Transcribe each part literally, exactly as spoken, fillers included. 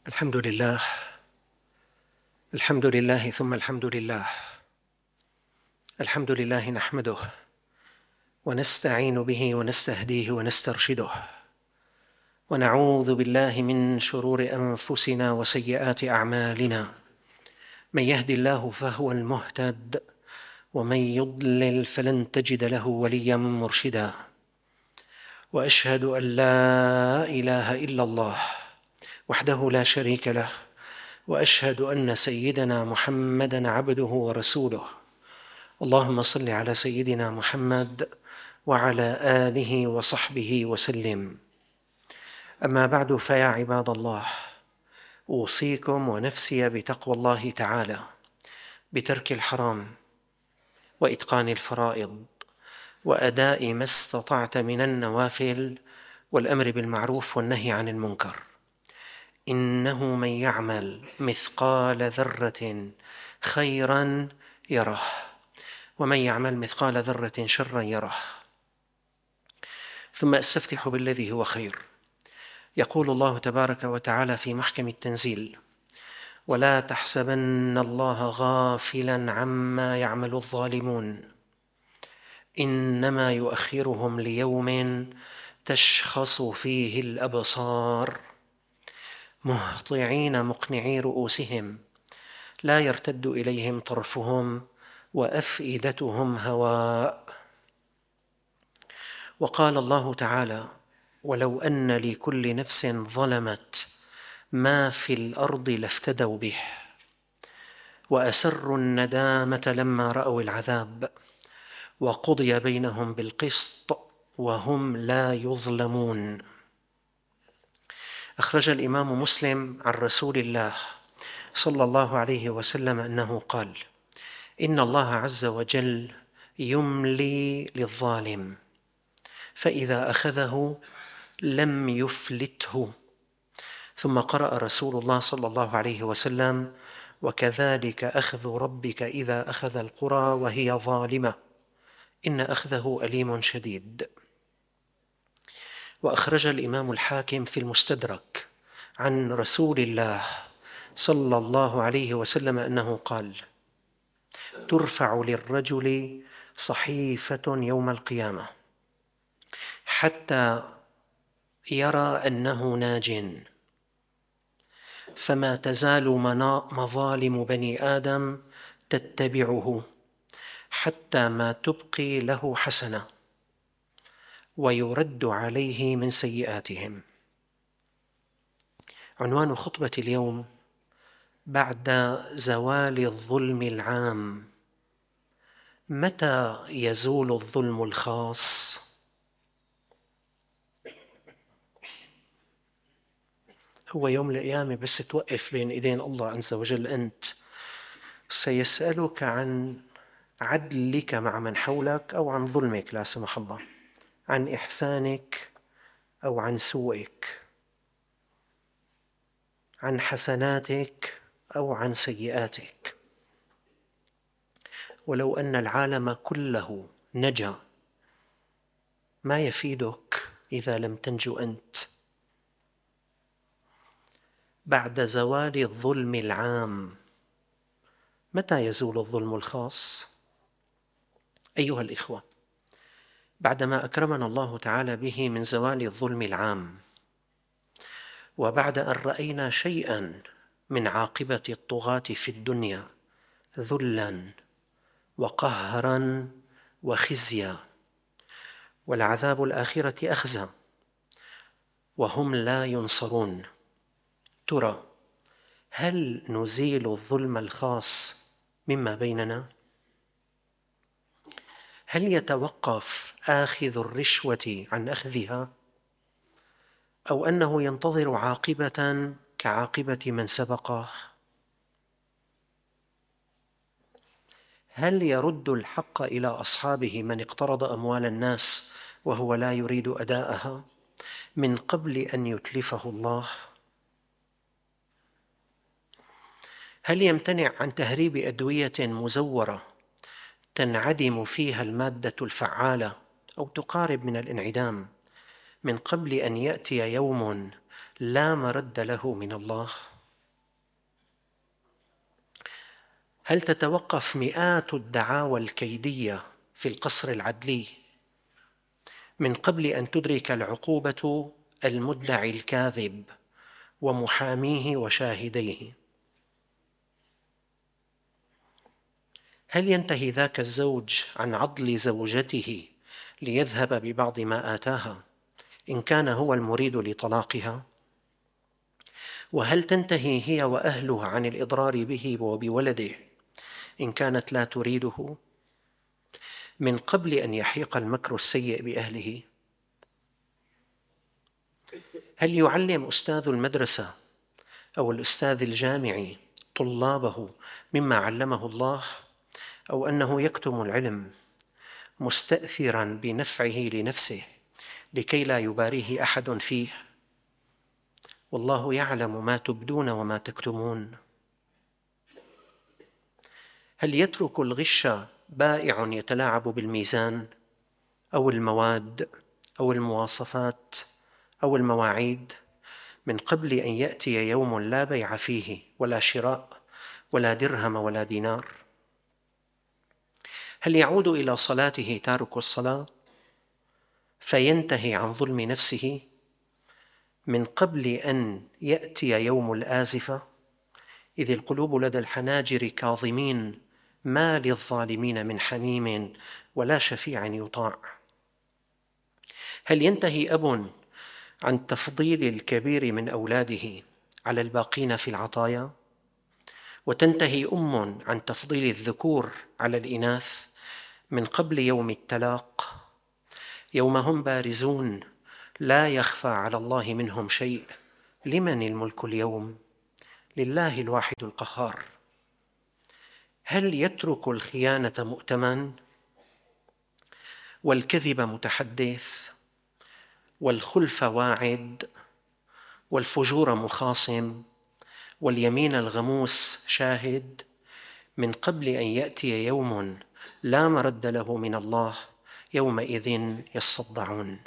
الحمد لله الحمد لله ثم الحمد لله الحمد لله نحمده ونستعين به ونستهديه ونسترشده ونعوذ بالله من شرور أنفسنا وسيئات أعمالنا. من يهد الله فهو المهتد ومن يضلل فلن تجد له وليا مرشدا. وأشهد أن لا إله إلا الله وحده لا شريك له، وأشهد أن سيدنا محمدًا عبده ورسوله. اللهم صل على سيدنا محمد وعلى آله وصحبه وسلم. أما بعد، فيا عباد الله، أوصيكم ونفسي بتقوى الله تعالى، بترك الحرام وإتقان الفرائض وأداء ما استطعت من النوافل والأمر بالمعروف والنهي عن المنكر. إنه من يعمل مثقال ذرة خيرا يره، ومن يعمل مثقال ذرة شرا يره. ثم أستفتح بالذي هو خير. يقول الله تبارك وتعالى في محكم التنزيل: ولا تحسبن الله غافلا عما يعمل الظالمون إنما يؤخرهم ليوم تشخص فيه الأبصار مهطعين مقنعي رؤوسهم لا يرتد إليهم طرفهم وأفئدتهم هواء. وقال الله تعالى: ولو أن لكل نفس ظلمت ما في الأرض لافتدوا به وأسروا الندامة لما رأوا العذاب وقضي بينهم بالقسط وهم لا يظلمون. أخرج الإمام مسلم عن رسول الله صلى الله عليه وسلم أنه قال: إن الله عز وجل يملي للظالم فإذا أخذه لم يفلته. ثم قرأ رسول الله صلى الله عليه وسلم: وكذلك أخذ ربك إذا أخذ القرى وهي ظالمة إن أخذه أليم شديد. وأخرج الإمام الحاكم في المستدرك عن رسول الله صلى الله عليه وسلم أنه قال: ترفع للرجل صحيفة يوم القيامة حتى يرى أنه ناج، فما تزال مظالم بني آدم تتبعه حتى ما تبقي له حسنة ويرد عليه من سيئاتهم. عنوان خطبة اليوم: بعد زوال الظلم العام متى يزول الظلم الخاص؟ هو يوم القيامة بس توقف بين إيدين الله عز وجل، أنت سيسألك عن عدلك مع من حولك أو عن ظلمك لا سمح الله، عن إحسانك أو عن سوءك، عن حسناتك أو عن سيئاتك. ولو أن العالم كله نجا ما يفيدك إذا لم تنجو أنت. بعد زوال الظلم العام متى يزول الظلم الخاص؟ أيها الإخوة، بعدما أكرمنا الله تعالى به من زوال الظلم العام، وبعد أن رأينا شيئا من عاقبة الطغاة في الدنيا ذلا وقهرا وخزيا، والعذاب الآخرة أخزى وهم لا ينصرون، ترى هل نزيل الظلم الخاص مما بيننا؟ هل يتوقف آخذ الرشوة عن أخذها، أو أنه ينتظر عاقبة كعاقبة من سبقه؟ هل يرد الحق إلى أصحابه من اقترض أموال الناس وهو لا يريد أداءها من قبل أن يتلفه الله؟ هل يمتنع عن تهريب أدوية مزورة تنعدم فيها المادة الفعالة أو تقارب من الانعدام من قبل أن يأتي يوم لا مرد له من الله؟ هل تتوقف مئات الدعاوى الكيدية في القصر العدلي من قبل أن تدرك العقوبة المدعي الكاذب ومحاميه وشاهديه؟ هل ينتهي ذاك الزوج عن عضل زوجته ليذهب ببعض ما آتاها إن كان هو المريد لطلاقها؟ وهل تنتهي هي وأهله عن الإضرار به وبولده إن كانت لا تريده من قبل أن يحيق المكر السيء بأهله؟ هل يعلم أستاذ المدرسة أو الأستاذ الجامعي طلابه مما علمه الله، أو أنه يكتم العلم مستأثرا بنفعه لنفسه لكي لا يباريه أحد فيه؟ والله يعلم ما تبدون وما تكتمون. هل يترك الغش بائع يتلاعب بالميزان أو المواد أو المواصفات أو المواعيد من قبل أن يأتي يوم لا بيع فيه ولا شراء ولا درهم ولا دينار؟ هل يعود إلى صلاته تارك الصلاة فينتهي عن ظلم نفسه من قبل أن يأتي يوم الآزفة، إذ القلوب لدى الحناجر كاظمين ما للظالمين من حميم ولا شفيع يطاع؟ هل ينتهي أب عن تفضيل الكبير من أولاده على الباقين في العطايا، وتنتهي أم عن تفضيل الذكور على الإناث من قبل يوم التلاق، يوم هم بارزون لا يخفى على الله منهم شيء؟ لمن الملك اليوم؟ لله الواحد القهار. هل يترك الخيانة مؤتمن والكذب متحدث والخلف واعد والفجور مخاصم واليمين الغموس شاهد من قبل أن يأتي يوم لا مرد له من الله يومئذ يصدعون؟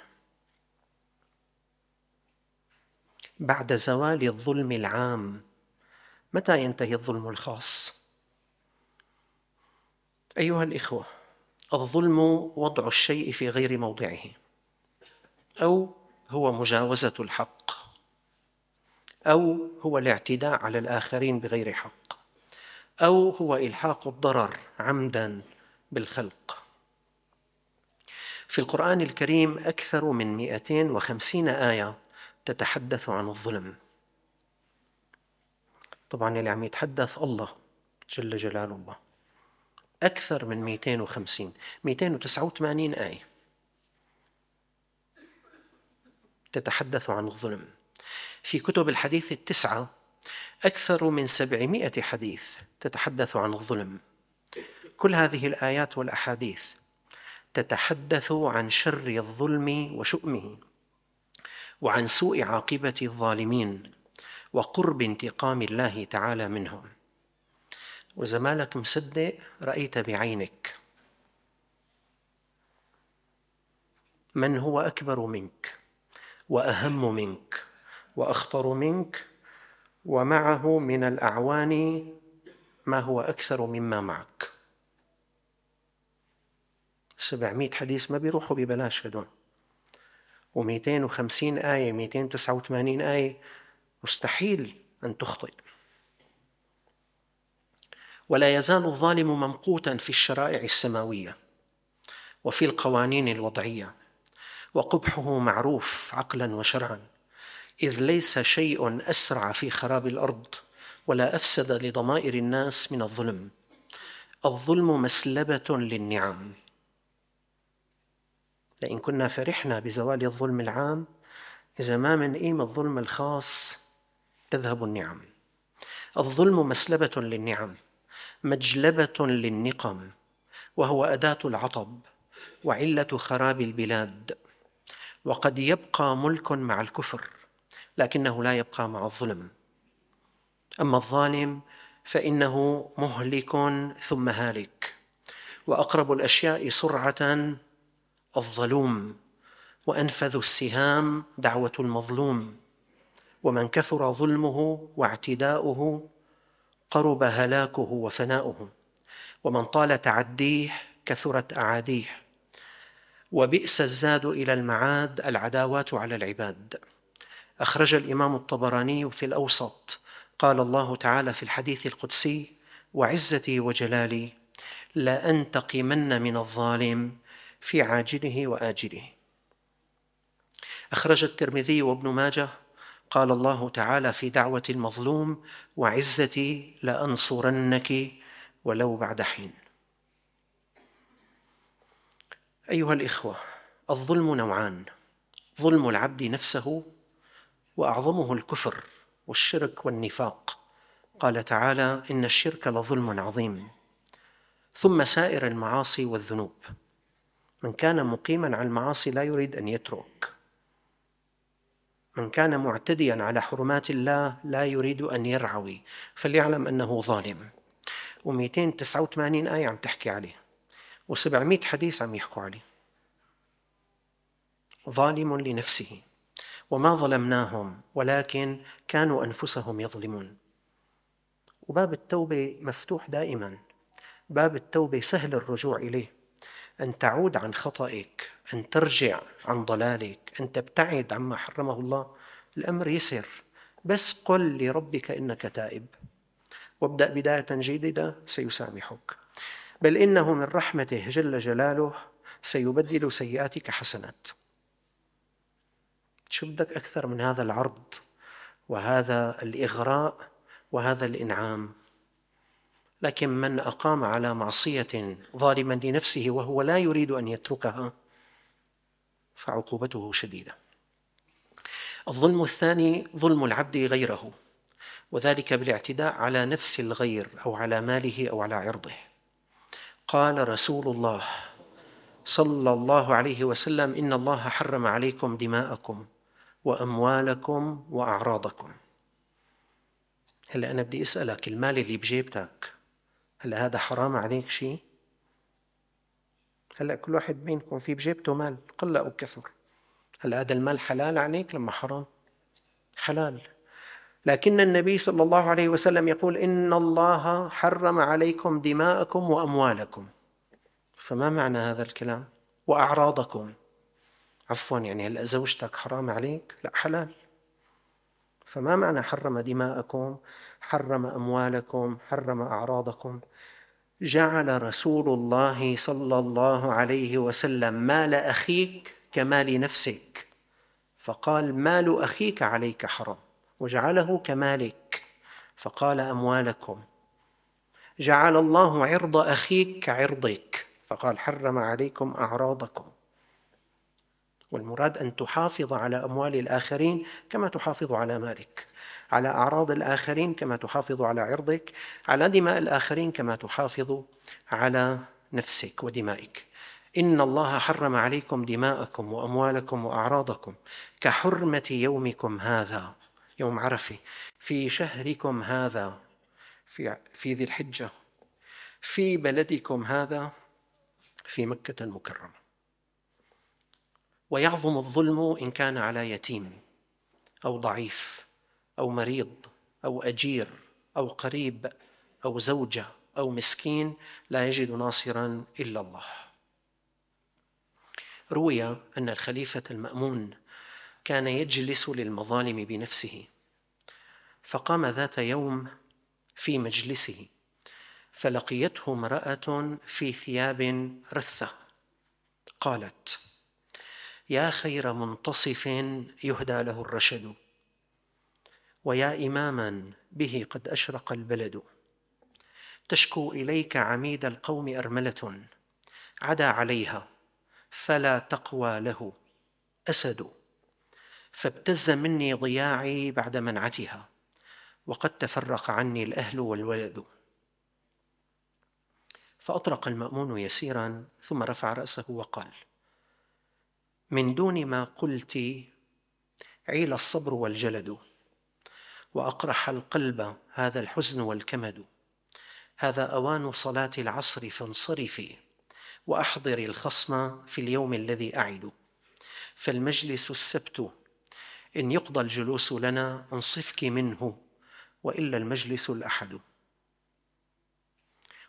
بعد زوال الظلم العام متى ينتهي الظلم الخاص؟ أيها الإخوة، الظلم وضع الشيء في غير موضعه، أو هو مجاوزة الحق، أو هو الاعتداء على الآخرين بغير حق، أو هو إلحاق الضرر عمداً بالخلق. في القرآن الكريم أكثر من مئتين وخمسين آية تتحدث عن الظلم. طبعاً اللي عم يتحدث الله جل جلال الله، أكثر من مئتين وخمسين، مئتين وتسعة وثمانين آية تتحدث عن الظلم. في كتب الحديث التسعة أكثر من سبعمائة حديث تتحدث عن الظلم. كل هذه الآيات والأحاديث تتحدث عن شر الظلم وشؤمه، وعن سوء عاقبة الظالمين، وقرب انتقام الله تعالى منهم. وإذا مالك مصدق رأيت بعينك من هو أكبر منك وأهم منك وأخطر منك، ومعه من الأعوان ما هو أكثر مما معك. سبعمائة حديث ما بيروحوا ببلاش هدول، ومئتين وخمسين آية، مئتين وتسعة وثمانين آية، مستحيل أن تخطئ. ولا يزال الظالم ممقوتا في الشرائع السماوية وفي القوانين الوضعية، وقبحه معروف عقلا وشرعا، إذ ليس شيء أسرع في خراب الأرض ولا أفسد لضمائر الناس من الظلم. الظلم مسلبة للنعم. لئن كنا فرحنا بزوال الظلم العام، إذا ما منقيم الظلم الخاص تذهب النعم. الظلم مسلبة للنعم، مجلبة للنقم، وهو أداة العطب وعلة خراب البلاد. وقد يبقى ملك مع الكفر، لكنه لا يبقى مع الظلم. أما الظالم فإنه مهلك ثم هالك، وأقرب الأشياء سرعة الظلوم، وأنفذ السهام دعوة المظلوم. ومن كثر ظلمه واعتداؤه قرب هلاكه وفناؤه، ومن طال تعديه كثرت أعاديه، وبئس الزاد إلى المعاد العداوات على العباد. أخرج الإمام الطبراني في الأوسط قال الله تعالى في الحديث القدسي: وعزتي وجلالي لأنتقمن من الظالم في عاجله وآجله. أخرج الترمذي وابن ماجه قال الله تعالى في دعوة المظلوم: وعزتي لأنصرنك ولو بعد حين. أيها الإخوة، الظلم نوعان: ظلم العبد نفسه، وأعظمه الكفر والشرك والنفاق. قال تعالى: إن الشرك لظلم عظيم. ثم سائر المعاصي والذنوب. من كان مقيما على المعاصي لا يريد أن يترك، من كان معتديا على حرمات الله لا يريد أن يرعوي، فليعلم أنه ظالم. ومئتين وتسعة وثمانين آية عم تحكي عليه، وسبعمائة حديث عم يحكوا عليه. ظالم لنفسه، وما ظلمناهم ولكن كانوا أنفسهم يظلمون. وباب التوبة مفتوح دائما، باب التوبة سهل الرجوع إليه، أن تعود عن خطئك، أن ترجع عن ضلالك، أن تبتعد عما حرمه الله. الأمر يسر، بس قل لربك إنك تائب، وابدأ بداية جديدة سيسامحك. بل إنه من رحمته جل جلاله سيبدل سيئاتك حسنات. شو بدك أكثر من هذا العرض وهذا الإغراء وهذا الإنعام؟ لكن من أقام على معصية ظالما لنفسه وهو لا يريد أن يتركها فعقوبته شديدة. الظلم الثاني ظلم العبد غيره، وذلك بالاعتداء على نفس الغير أو على ماله أو على عرضه. قال رسول الله صلى الله عليه وسلم: إن الله حرم عليكم دماءكم وأموالكم وأعراضكم. هلأ أنا بدي أسألك، المال اللي بجيبتك هلأ هذا حرام عليك شيء؟ هلأ كل واحد بينكم في بجيبته مال قل أو كثر، هلأ هذا المال حلال عليك لما حرام؟ حلال. لكن النبي صلى الله عليه وسلم يقول: إن الله حرم عليكم دماءكم وأموالكم. فما معنى هذا الكلام؟ وأعراضكم، عفوا يعني هلأ زوجتك حرام عليك؟ لا، حلال. فما معنى حرم دماءكم، حرم أموالكم، حرم أعراضكم؟ جعل رسول الله صلى الله عليه وسلم مال أخيك كمال نفسك، فقال: مال أخيك عليك حرام، وجعله كمالك فقال: أموالكم. جعل الله عرض أخيك كعرضك فقال: حرم عليكم أعراضكم. والمراد أن تحافظ على أموال الآخرين كما تحافظ على مالك، على أعراض الآخرين كما تحافظ على عرضك، على دماء الآخرين كما تحافظ على نفسك ودمائك. إن الله حرم عليكم دماءكم وأموالكم وأعراضكم كحرمة يومكم هذا، يوم عرفة، في شهركم هذا، في, في ذي الحجة، في بلدكم هذا، في مكة المكرمة. ويعظم الظلم إن كان على يتيم أو ضعيف أو مريض أو أجير أو قريب أو زوجة أو مسكين لا يجد ناصرا إلا الله. روي أن الخليفة المأمون كان يجلس للمظالم بنفسه، فقام ذات يوم في مجلسه فلقيته امرأة في ثياب رثة، قالت: يا خير منتصف يهدى له الرشد، ويا إماما به قد أشرق البلد، تشكو إليك عميد القوم أرملة، عدا عليها فلا تقوى له أسد، فابتز مني ضياعي بعد منعتها، وقد تفرق عني الأهل والولد. فأطرق المأمون يسيرا ثم رفع رأسه وقال: من دون ما قلت عيل الصبر والجلد، وأقرح القلب هذا الحزن والكمد، هذا أوان صلاة العصر فانصرفي، وأحضري الخصم في اليوم الذي أعد، فالمجلس السبت إن يقضى الجلوس لنا انصفك منه، وإلا المجلس الأحد.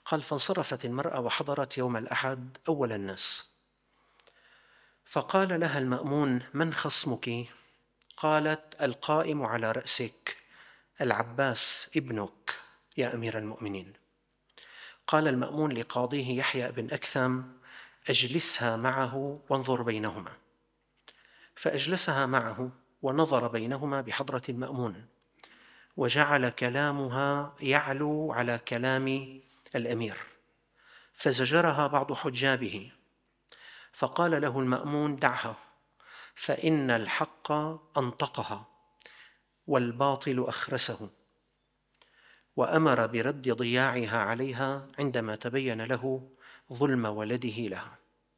قال: فانصرفت المرأة وحضرت يوم الأحد أول الناس، فقال لها المأمون: من خصمك؟ قالت: القائم على رأسك العباس ابنك يا أمير المؤمنين. قال المأمون لقاضيه يحيى بن أكثم: أجلسها معه وانظر بينهما. فأجلسها معه ونظر بينهما بحضرة المأمون، وجعل كلامها يعلو على كلام الأمير، فزجرها بعض حجابه، فقال له المأمون: دعها، فإن الحق أنطقها والباطل أخرسه، وأمر برد ضياعها عليها عندما تبين له ظلم ولده لها.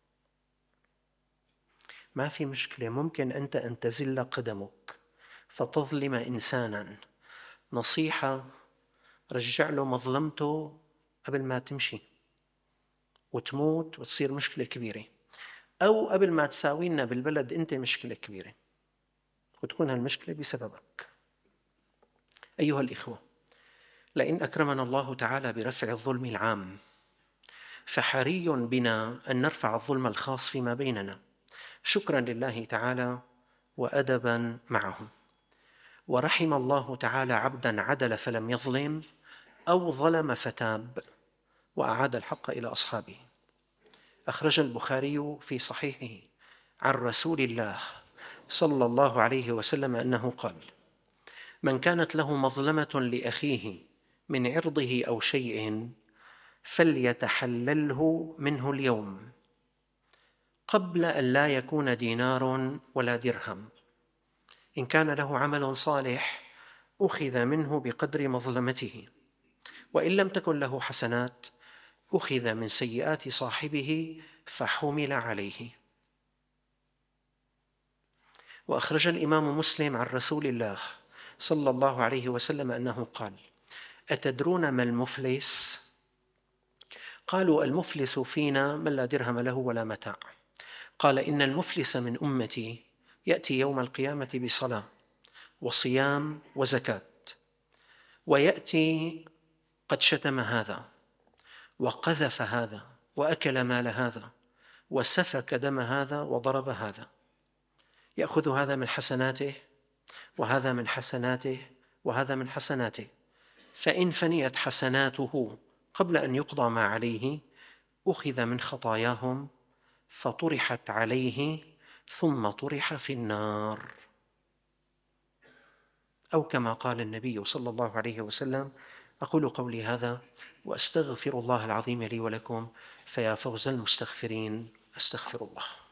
ما في مشكلة، ممكن أنت أن تزل قدمك فتظلم إنسانا، نصيحة: رجع له مظلمته قبل ما تمشي وتموت وتصير مشكلة كبيرة، أو قبل ما تساوينا بالبلد أنت مشكلة كبيرة وتكون هالمشكلة بسببك. أيها الإخوة، لئن أكرمنا الله تعالى برفع الظلم العام، فحري بنا أن نرفع الظلم الخاص فيما بيننا شكرا لله تعالى وأدبا معه. ورحم الله تعالى عبدا عدل فلم يظلم، أو ظلم فتاب وأعاد الحق إلى أصحابه. أخرج البخاري في صحيحه عن رسول الله صلى الله عليه وسلم أنه قال: من كانت له مظلمة لأخيه من عرضه أو شيء فليتحلله منه اليوم قبل أن لا يكون دينار ولا درهم. إن كان له عمل صالح أخذ منه بقدر مظلمته، وإن لم تكن له حسنات أخذ من سيئات صاحبه فحمل عليه. وأخرج الإمام مسلم عن رسول الله صلى الله عليه وسلم أنه قال: أتدرون ما المفلس؟ قالوا: المفلس فينا من لا درهم له ولا متاع. قال: إن المفلس من أمتي يأتي يوم القيامة بصلاة وصيام وزكاة، ويأتي قد شتم هذا وقذف هذا وأكل مال هذا وسفك دم هذا وضرب هذا، يأخذ هذا من حسناته وهذا من حسناته وهذا من حسناته، فإن فنيت حسناته قبل أن يقضى ما عليه أخذ من خطاياهم فطرحت عليه ثم طرح في النار، أو كما قال النبي صلى الله عليه وسلم. أقول قولي هذا وأستغفر الله العظيم لي ولكم، فيا فوز المستغفرين. أستغفر الله.